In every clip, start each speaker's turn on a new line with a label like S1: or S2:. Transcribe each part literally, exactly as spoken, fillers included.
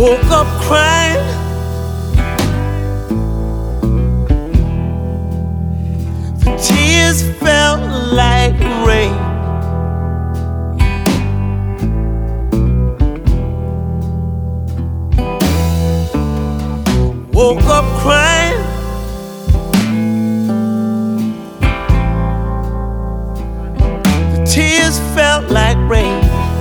S1: woke up crying. The tears felt like rain. Woke up crying. The tears felt like rain.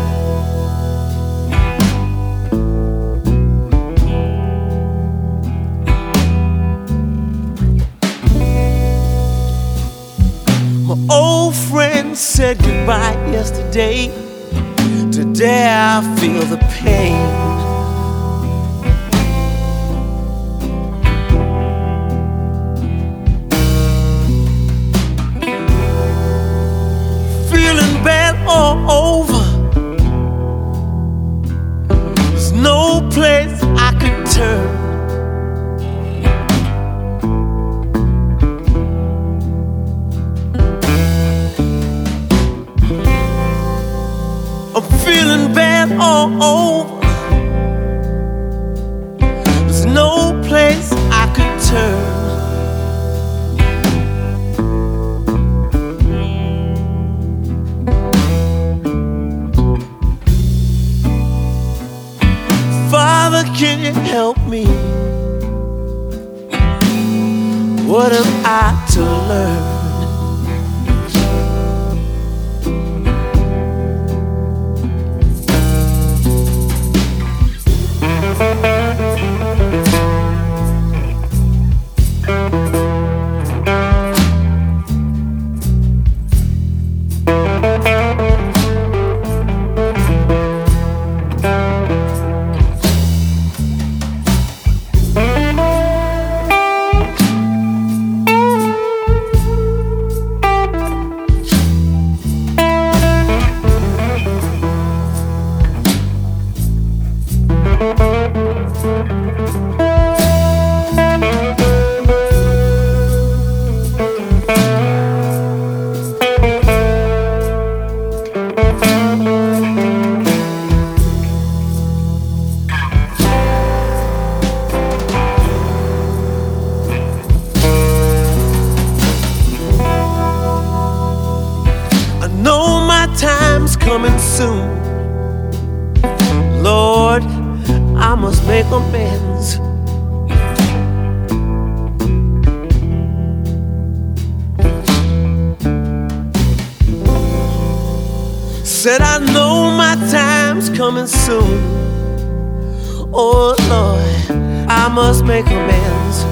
S1: My old friend said goodbye yesterday. Today I feel the pain. Feeling bad all over. There's no place I could turn. I'm feeling bad all over. There's no place I could turn. Father, can you help me? What am I to learn? Time's coming soon. Lord, I must make amends. Said I know my time's coming soon. Oh Lord, I must make amends.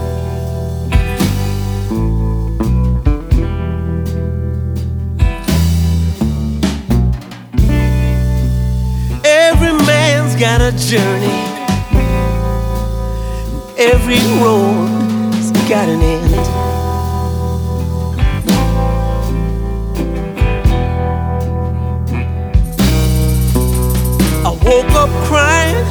S1: Got a journey. Every road's got an end. I woke up crying.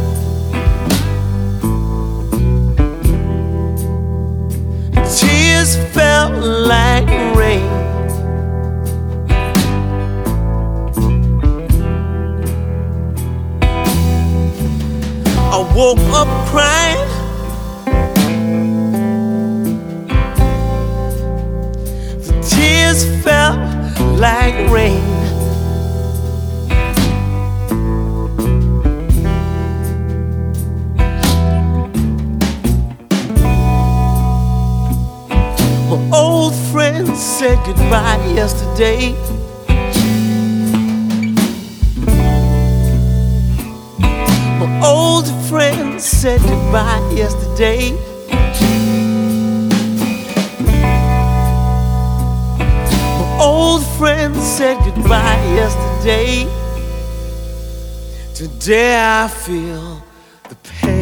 S1: Tears felt like rain. I woke up crying. The tears felt like rain. My old friend said goodbye yesterday. My old friend said goodbye yesterday. My old friend said goodbye yesterday. Today I feel the pain.